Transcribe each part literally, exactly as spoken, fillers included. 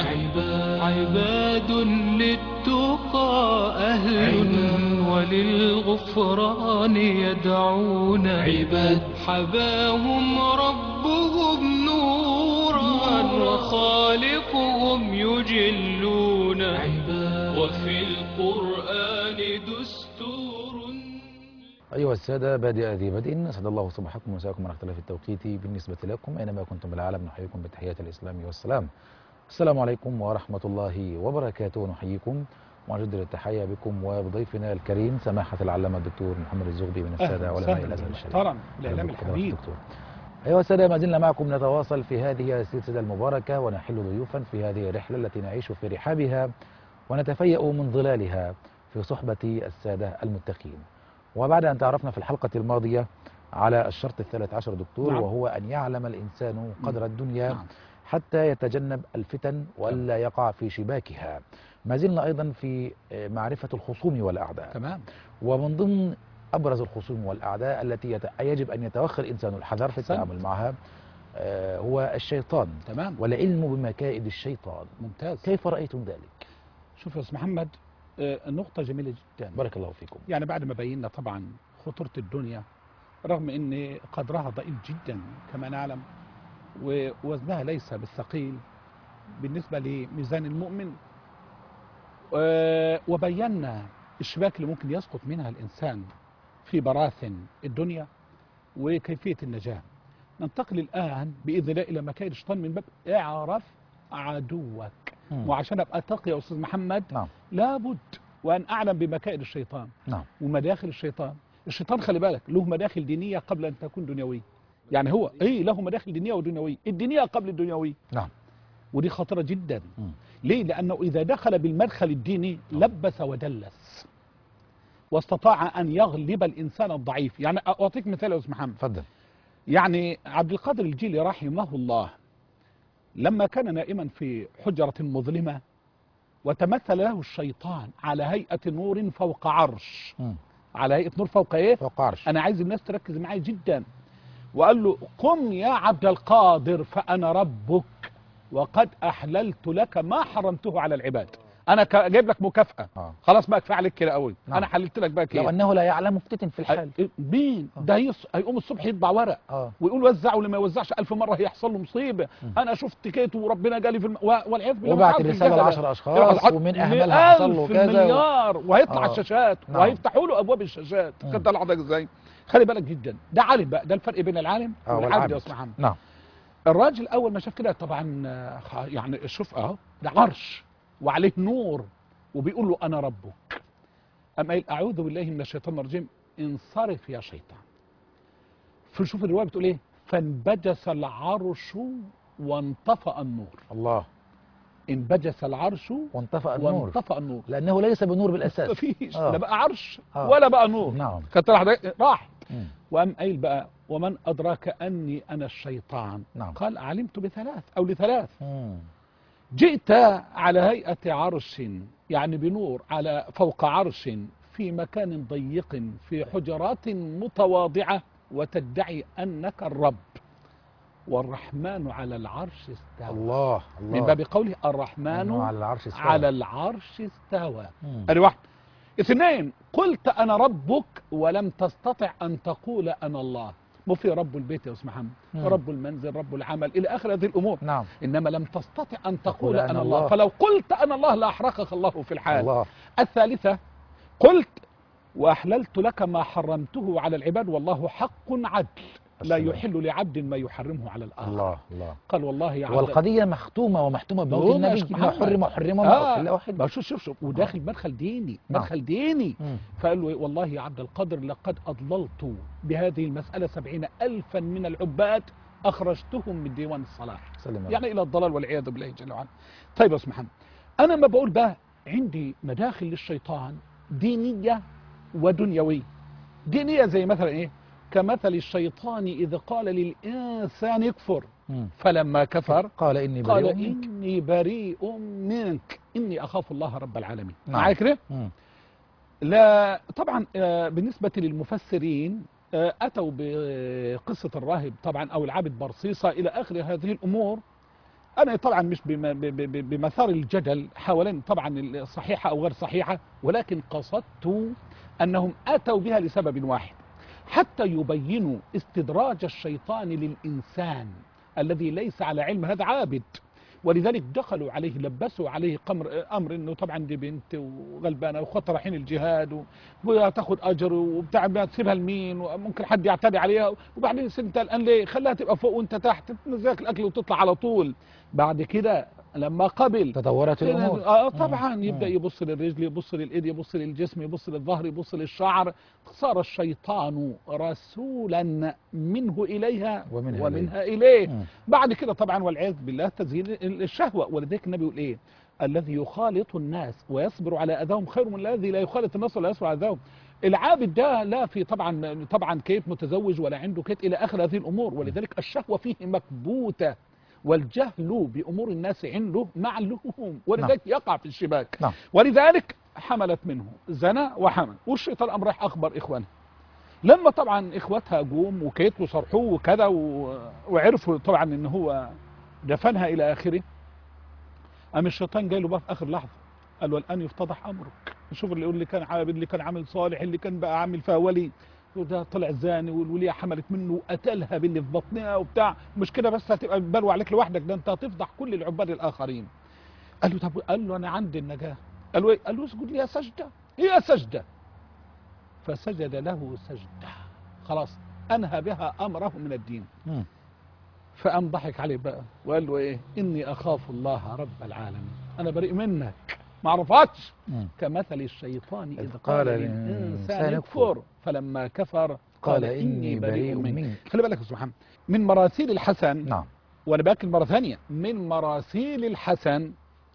عباد, عباد للتقى أهل وللغفران يدعون عباد حباهم ربهم نورا وخالقهم يجلون عباد وفي القرآن دستور. أيها السادة، بادئ ذي بدء، أسعد الله صباحكم ومساءكم على اختلاف التوقيت بالنسبة لكم أينما كنتم بالعالم. نحييكم بتحيات الإسلام والسلام. السلام عليكم ورحمة الله وبركاته. نحييكم ونجدد التحية بكم وبضيفنا الكريم سماحة العلامة الدكتور محمد الزغبي من السادة علماء الأزهر الشريف. محترم الإعلام الحبيب. أيها السادة، ما زلنا معكم نتواصل في هذه السلسلة المباركة ونحل ضيوفا في هذه الرحلة التي نعيش في رحابها ونتفيأ من ظلالها في صحبة السادة المتقين. وبعد أن تعرفنا في الحلقة الماضية على الشرط الثالث عشر دكتور، نعم. وهو أن يعلم الإنسان قدر الدنيا، نعم. حتى يتجنب الفتن وألا يقع في شباكها. ما زلنا أيضا في معرفة الخصوم والأعداء، تمام. ومن ضمن أبرز الخصوم والأعداء التي يت... يجب أن يتوخى الإنسان الحذر في التعامل معها آه هو الشيطان، تمام. والعلم بمكائد الشيطان. ممتاز. كيف رأيتم ذلك؟ شوف يا أستاذ محمد، آه نقطة جميلة جدا، بارك الله فيكم. يعني بعد ما بينا طبعا خطورة الدنيا رغم أن قدرها ضئيل جدا كما نعلم، ووزنها ليس بالثقيل بالنسبة لميزان المؤمن، آه وبينا الشباك اللي ممكن يسقط منها الإنسان في براثن الدنيا وكيفية النجاة. ننتقل الآن بإذن الله إلى مكائد الشيطان من باب اعرف عدوك. مم. وعشان أبقى تقي يا أستاذ محمد، نعم. لابد وأن أعلم بمكائد الشيطان، نعم. ومداخل الشيطان. الشيطان خلي بالك له مداخل دينية قبل أن تكون دنيوية، يعني هو إيه له مداخل دينية ودنيوية، الدينية قبل الدنيوية، نعم. ودي خطرة جدا. مم. ليه؟ لأنه إذا دخل بالمدخل الديني لبس ودلس واستطاع أن يغلب الإنسان الضعيف. يعني أعطيك مثال يا أستاذ محمد، تفضل. يعني عبد القادر الجيلي رحمه الله لما كان نائما في حجرة مظلمة وتمثل له الشيطان على هيئة نور فوق عرش. م. على هيئة نور فوق ايه؟ فوق عرش. أنا عايز الناس تركز معي جدا. وقال له قم يا عبد القادر فأنا ربك وقد أحللت لك ما حرمته على العباد. انا جايب لك مكافأة. آه. خلاص بقى كفايه عليك كده قوي. نعم. انا حللت لك بقى كده. لو انه لا يعلم مفتتن في الحال. مين ده؟ يص... هيقوم الصبح يطبع ورق، آه. ويقول وزع، ولما يوزعش ألف مرة هيحصل له مصيبة. م. انا شفت كيت وربنا جالي في الم... والعياذ بالله. وبعت رسالة لعشر اشخاص ومن اهملها حصل له كذا مليار و... وهيطلع آه. الشاشات. نعم. وهيفتحوا له ابواب الشاشات. خد لحظتك ازاي؟ خلي بالك جدا، ده عالم بقى، ده الفرق بين العالم آه والعابد يا استاذ محمد. نعم. الراجل اول ما شاف كده طبعا يعني شوف اهو ده عرش وعليه نور وبيقول له أنا ربك. أما قال أعوذ بالله من الشيطان الرجيم انصرف يا شيطان. فشوف الرواية بتقول إيه؟ فانبجس العرش وانطفأ النور. الله. انبجس العرش وانطفأ النور. وانطفأ النور لأنه ليس بنور بالأساس. مفيش. آه. لا بقى عرش آه. ولا بقى نور. نعم. كانت راحت. وقام قايل بقى ومن أدراك أني أنا الشيطان. نعم. قال علمت بثلاث أو لثلاث. مم. جئت على هيئة عرش، يعني بنور على فوق عرش في مكان ضيق في حجرات متواضعة وتدعي أنك الرب والرحمن على العرش استوى. الله الله. من باب قوله الرحمن على العرش استوى. على العرش استوى. ادي واحد. اثنين، قلت أنا ربك ولم تستطع أن تقول أنا الله. مو في رب البيت يا أستاذ محمد، رب المنزل، رب العمل، إلى آخر هذه الأمور. نعم. إنما لم تستطع أن تقول أنا, أنا الله. الله، فلو قلت أنا الله لأحرقك الله في الحال. الله. الثالثة، قلت وأحللت لك ما حرمته على العباد والله حق عدل لا يحل لعبد ما يحرمه على الآخر. الله الله. قال والله يا عبد، والقضية مختومة ومحتومة بموت النبي، ما حرم وحرم ما أحل واحد. شوف شوف شوف وداخل آه. مدخل ديني، مدخل نعم. ديني. مم. فقال له والله يا عبد القادر لقد أضللت بهذه المسألة سبعين ألفا من العباد أخرجتهم من ديوان الصلاح، يعني إلى الضلال والعياذ بالله جل وعلا. طيب يا أستاذ محمد، أنا ما بقول بقى عندي مداخل للشيطان دينية ودنيوية. دينية زي مثلا إيه؟ كمثل الشيطان إذ قال للإنسان يكفر فلما كفر قال إني بريء قال منك. إني بريء منك إني أخاف الله رب العالمين. نعم. معايا كده؟ لا طبعا بالنسبة للمفسرين أتوا بقصة الراهب طبعا أو العابد برصيصة إلى آخر هذه الأمور، أنا طبعا مش بم- ب- ب- بمثار الجدل حوالين طبعا الصحيحة أو غير صحيحة، ولكن قصدت أنهم أتوا بها لسبب واحد، حتى يبينوا استدراج الشيطان للإنسان الذي ليس على علم، هذا عابد، ولذلك دخلوا عليه لبسوا عليه قمر أمر أنه طبعا دي بنت وغلبانة وخطر رايحين الجهاد وتاخد أجر وبتاع، تسيبها لمين وممكن حد يعتدي عليها، وبعدين انت الآن ليه خلاها تبقى فوق وانت تحت تنزلك الأكل وتطلع على طول. بعد كده لما قبل تطورت الامور. اه طبعا مم. يبدا مم. يبص للرجل، يبص للايد، يبص للجسم، يبص للظهر، يبص للشعر. صار الشيطان رسولا منه اليها ومنها ومنها اليه. مم. بعد كده طبعا والعياذ بالله تزيين الشهوه، ولذلك النبي يقول ايه؟ الذي يخالط الناس ويصبر على اذاهم خير من الذي لا يخالط الناس ولا يصبر على اذاهم. العابد ده لا في طبعا طبعا كيف متزوج ولا عنده كيف الى اخر هذه الامور، ولذلك الشهوه فيه مكبوته، والجهل بأمور الناس عنده معلوم، ولذلك يقع في الشباك. نعم. ولذلك حملت منه زنى وحمل، والشيطان قام راح أخبر إخوانه. لما طبعا إخواتها قوم وكيت وصرحوه وكذا و... وعرفوا طبعا إن هو دفنها إلى آخره، قام الشيطان جاي له بقى في آخر لحظة قال له الآن يفتضح أمرك. شوف اللي يقول اللي كان عابد، اللي كان عامل صالح، اللي كان بقى عامل فيها ولي، وده طلع زاني والولية حملت منه وقتلها باللي في بطنها وبتاع، مش كده بس هتبقى بلوى عليك لوحدك، ده انت هتفضح كل العباد الاخرين. قال له طب، قال له انا عندي النجاة. قال له ايه؟ قال له اسجد لي سجدة، هي سجدة. فسجد له سجدة، خلاص انهى بها امره من الدين. مم. فقام ضحك عليه بقى وقال له ايه؟ اني اخاف الله رب العالمين، انا بريء منك، ما اعرفكش. مم. كمثل الشيطان إذ إذ قال قال للإنسان للإنسان اكفر فلما كفر قال إني بريء منك. خلي بالك يا أستاذ محمد، من مراسيل الحسن، نعم. وأنا باكل مرة ثانية، من مراسيل الحسن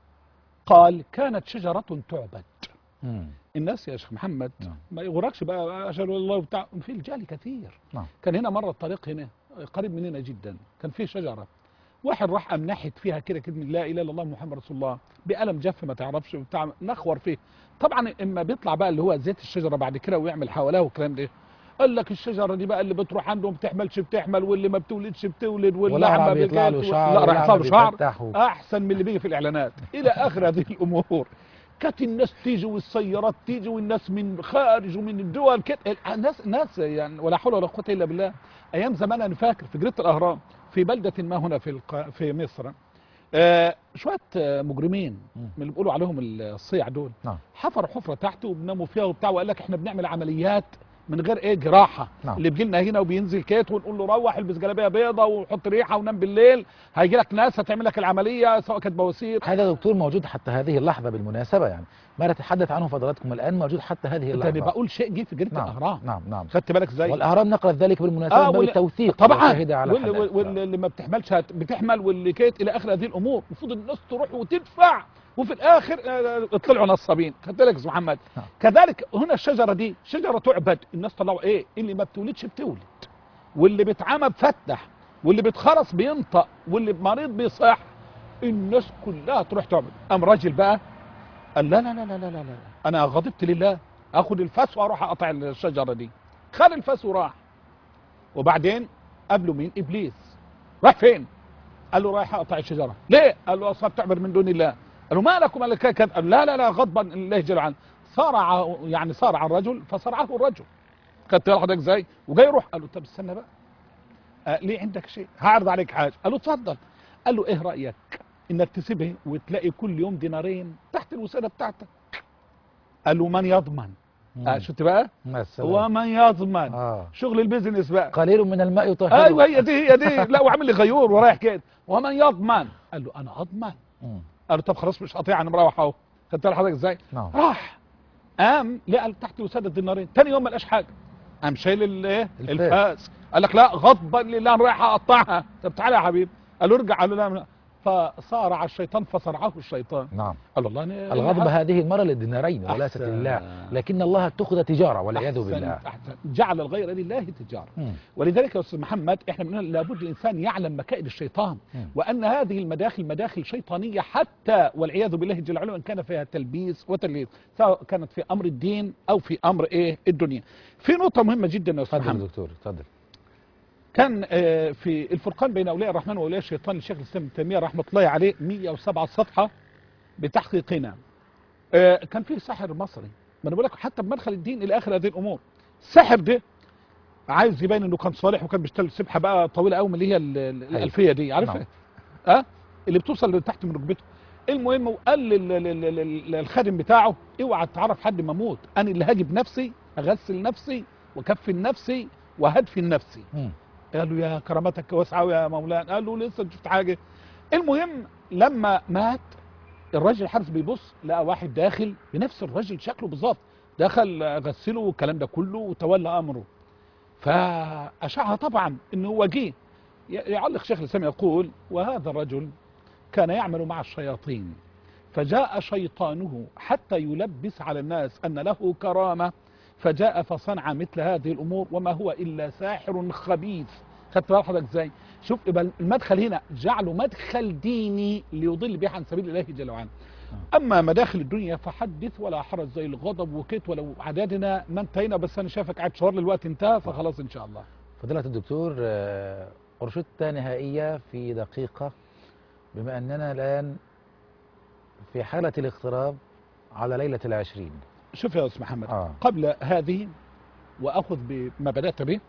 قال كانت شجرة تعبد. مم. الناس يا شيخ محمد نعم. ما يغركش بقى أشهد الله بتاع، في الجهل كثير. نعم. كان هنا مرة الطريق هنا قريب مننا جدا، كان فيه شجرة، واحد راح قام ناحت فيها كده كلمه لا اله الا الله محمد رسول الله بقلم جف ما تعرفش بتاع، نخور فيه. طبعا اما بيطلع بقى اللي هو زيت الشجره بعد كده ويعمل حواليه والكلام ده، قال لك الشجره دي بقى اللي بتروح عندهم بتحملش بتحمل، واللي ما بتولدش بتولد، والأقرع بيطلع له شعر، لا يطلع له شعر بيفتح و- احسن من اللي بيجي في الاعلانات الى اخر هذه الامور. كانت الناس تيجي والسيارات تيجي والناس من خارج ومن الدول كده، الناس ناس يعني ولا حول ولا قوه الا بالله. ايام زمان انا فاكر في جريده الاهرام في بلده ما هنا في الق... في مصر، آه شويه آه مجرمين مم. من اللي بيقولوا عليهم الصيع دول، نعم. حفروا حفره تحت وبناموا فيها وبتاع، وقال لك احنا بنعمل عمليات من غير ايه جراحه. نعم. اللي بيجي لنا هنا وبينزل كيت ونقول له روح البس جلابيه بيضه وحط ريحه ونام بالليل، هيجي لك ناس هتعمل لك العمليه سواء كانت بواسير. هذا دكتور موجود حتى هذه اللحظة بالمناسبة، يعني ما نتحدث عنه فضلاتكم الآن موجود حتى هذه ده اللحظة. انا بقول شيء جه في جريده نعم. الاهرام. نعم. نعم. خدت بالك ازاي؟ والأهرام نقلت ذلك بالمناسبة آه من واللي- التوثيق طبعا وشهد على واللي, الحدث. واللي اللي ما بتحملش هت- بتحمل، واللي كيت الى اخر هذه الامور. المفروض الناس تروح وتدفع، وفي الاخر آه، طلعوا نصابين. خدت بالك يا أستاذ محمد؟ نعم. كذلك هنا الشجره دي شجره تعبد، الناس طلعوا ايه؟ اللي ما بتولدش بتولد، واللي بتعمى بفتح، واللي بتخرس بينطق، واللي مريض بيصح. الناس كلها تروح تعبد. قام راجل بقى قال لا لا لا لا لا لا لا، انا غضبت لله، اخد الفاس واروح اقطع الشجره دي. خد الفاس وراح. وبعدين قابله مين؟ ابليس. راح فين؟ قال له رايح اقطع الشجره. ليه؟ قال له اصلا بتعبر من دون الله. قال له ما لكم؟ قال كذا. قال لا لا لا غضبا لله جل وعلا. صارع يعني صارع الرجل فصرعه الرجل. خدت حضرتك ازاي؟ وجاي يروح قال له طب استنى بقى، آه ليه عندك شيء؟ هعرض عليك حاجه. قال له اتفضل. قال له ايه رايك انك تسيبه وتلاقي كل يوم دينارين تحت الوساده بتاعتك؟ قال له من يضمن؟ مم. آه شفت بقى؟ مع السلامة. ومن يضمن؟ آه. شغل البيزنس بقى. قليل من الماء يطهره. ايوه هي دي هي دي. لا وعامل لي غيور ورايح كده. ومن يضمن؟ قال له انا اضمن. مم. قال له طب خلاص مش قاطع، انا مروح اهو. خدت بالك حضرتك ازاي؟ نعم. راح قام لقى تحت وساده الدينارين، ثاني يوم ما لقاش حاجه، قام شايل الايه؟ الفاس. الفاس. قال لك لا غضبا لله انا رايح اقطعها. طب تعالى يا حبيبي. قال له ارجع. قال له لا لا. فصارع الشيطان فصرعه الشيطان. نعم. قال له الله أنا الغضب هذه المرة للدينارين وليست أحسن. لله، لكن الله اتخذ تجارة والعياذ أحسن بالله. أحسن. جعل الغير لله تجاره. مم. ولذلك يا استاذ محمد احنا بنقول لابد الانسان يعلم مكائد الشيطان، مم. وان هذه المداخل مداخل شيطانيه حتى والعياذ بالله جل وعلا، ان كان فيها تلبيس وتلبيس سواء كانت في امر الدين او في امر ايه الدنيا. في نقطه مهمه جدا يا استاذ تفضل محمد، دكتور تفضل. كان آه، في الفرقان بين أولياء الرحمن وأولياء الشيطان للشيخ الإسلام ابن تيمية رحمة الله عليه مئة وسبعة صفحة بتحقيقنا. آه، كان فيه ساحر مصري، ما انا بقول لك حتى بمدخل الدين الى اخر هذه الامور. الساحر ده عايز يبين انه كان صالح وكان بيشتغل سبحه بقى طويله قوي من اللي هي ال- ال- الالفيه دي، عارف نعم. اه اللي بتوصل لتحت من ركبته. المهم وقال لل- لل- لل- للخادم بتاعه اوعى تعرف حد ما اموت، انا اللي هاجي بنفسي اغسل نفسي وكفن نفسي وهدفن نفسي. مم. قال له يا كرامتك واسعه يا مولانا، قال له لسه شفت حاجه. المهم لما مات الراجل الحارس بيبص لقى واحد داخل بنفس الراجل شكله بالظبط، دخل غسله والكلام ده كله وتولى امره. فاشعها طبعا انه هو جه. يعلق شيخ الاسلام يقول وهذا الرجل كان يعمل مع الشياطين، فجاء شيطانه حتى يلبس على الناس ان له كرامه، فجاء فصنع مثل هذه الامور وما هو الا ساحر خبيث. خدت بال حضرتك ازاي؟ شوف يبقى المدخل هنا جعله مدخل ديني ليضل به عن سبيل الله جل وعلا. اما مداخل الدنيا فحدث ولا حرج، زي الغضب وكيت ولو عددنا ما انتهينا، بس انا شايفك قاعد شهر الوقت انتهى فخلاص ان شاء الله. فضيلة الدكتور، آه، أرشدة نهائية في دقيقة، بما أننا الآن في حالة الاقتراب على ليلة العشرين. شوف يا استاذ محمد، آه. قبل هذه واخذ بما بدات به،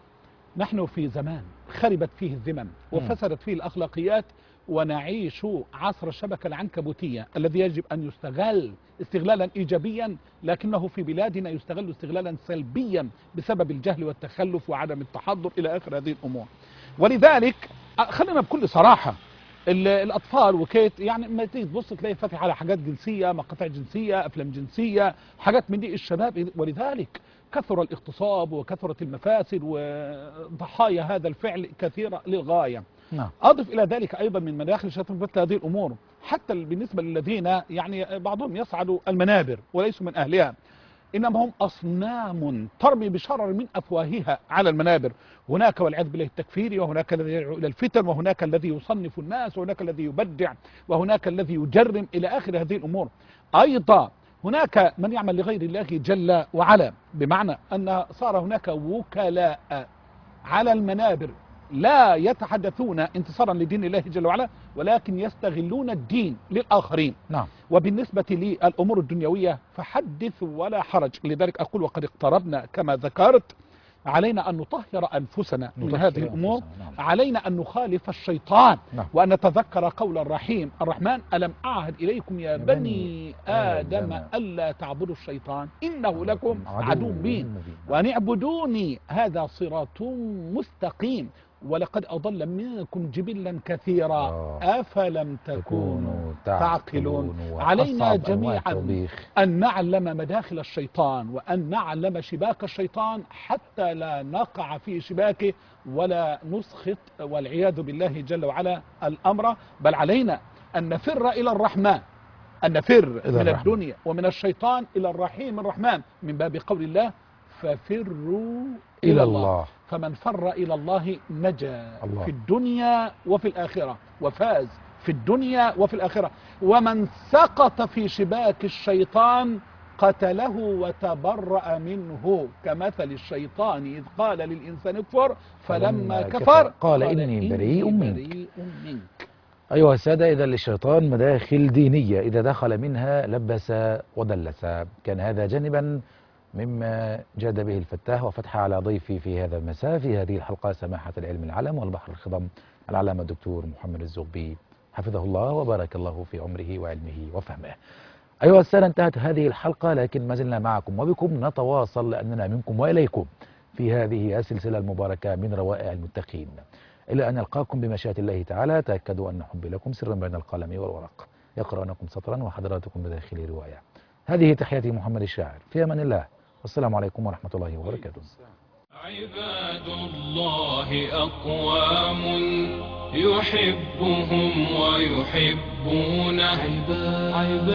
نحن في زمان خربت فيه الذمم وفسدت فيه الاخلاقيات، ونعيش عصر الشبكه العنكبوتيه الذي يجب ان يستغل استغلالا ايجابيا، لكنه في بلادنا يستغل استغلالا سلبيا بسبب الجهل والتخلف وعدم التحضر الى اخر هذه الامور. ولذلك خلينا بكل صراحه، ال- الاطفال وكيت يعني ما تيجي تبص تلاقي فاتح على حاجات جنسيه، مقاطع جنسيه، افلام جنسيه، حاجات من دي الشباب، ولذلك كثر الاغتصاب وكثرت المفاسد وضحايا هذا الفعل كثيره للغايه. نعم. اضف الى ذلك ايضا من مداخل الشيطان مثل هذه الامور، حتى بالنسبه للذين يعني بعضهم يصعد المنابر وليسوا من اهلها، انما هم اصنام ترمي بشرر من افواهها على المنابر. هناك والعياذ بالله التكفيري، وهناك الذي يدعو الى الفتن، وهناك الذي يصنف الناس، وهناك الذي يبدع، وهناك الذي يجرم الى اخر هذه الامور. ايضا هناك من يعمل لغير الله جل وعلا، بمعنى ان صار هناك وكلاء على المنابر لا يتحدثون انتصارا لدين الله جل وعلا، ولكن يستغلون الدين للآخرين. نعم. وبالنسبة للأمور الدنيوية فحدث ولا حرج. لذلك أقول وقد اقتربنا كما ذكرت، علينا أن نطهر أنفسنا من نطهر هذه الأمور. أنفسنا، نعم. علينا أن نخالف الشيطان، نعم. وأن نتذكر قول الرحيم الرحمن ألم أعهد إليكم يا بني بني آدم آدم ألا تعبدوا الشيطان إنه لكم عدو مبين مبين. وأن اعبدوني هذا صراط مستقيم ولقد أضل منكم جبلا كثيرا آه. أفلم تكونوا تكونوا تعقلون. تعقلون. علينا وأصعب أنواع جميعا التوبيخ. أن نعلم مداخل الشيطان، وأن نعلم شباك الشيطان حتى لا نقع في شباكه ولا نسخط والعياذ بالله جل وعلا الأمر. بل علينا أن نفر إلى الرحمن، أن نفر من الرحمن. الدنيا ومن الشيطان إلى الرحيم الرحمن، من باب قول الله ففروا إلى, إلى الله. الله. فمن فر إلى الله نجا الله. في الدنيا وفي الآخرة، وفاز في الدنيا وفي الآخرة. ومن سقط في شباك الشيطان قتله وتبرأ منه، كمثل الشيطان إذ قال للإنسان اكفر فلما كفر قال إني بريء منك. بريء منك. أيها السادة، إذا للشيطان مداخل دينية، إذا دخل منها لبس ودلس. كان هذا جانبا مما جاد به الفتاح وفتح على ضيفي في هذا المساء في هذه الحلقة، سماحة العلم العلم والبحر الخضم العلامة الدكتور محمد الزغبي، حفظه الله وبارك الله في عمره وعلمه وفهمه. أيها السادة، انتهت هذه الحلقة، لكن ما زلنا معكم وبكم نتواصل، لأننا منكم وإليكم في هذه السلسلة المباركة من روائع المتقين. إلى أن نلقاكم بمشيئة الله تعالى، تأكدوا أن حبي لكم سر بين القلم والورق، يقرأنكم سطرا وحضراتكم بداخل رواية. هذه تحياتي محمد الشاعر، في أمان الله، والسلام عليكم ورحمة الله وبركاته. عباد الله أقوام يحبهم ويحبون عباد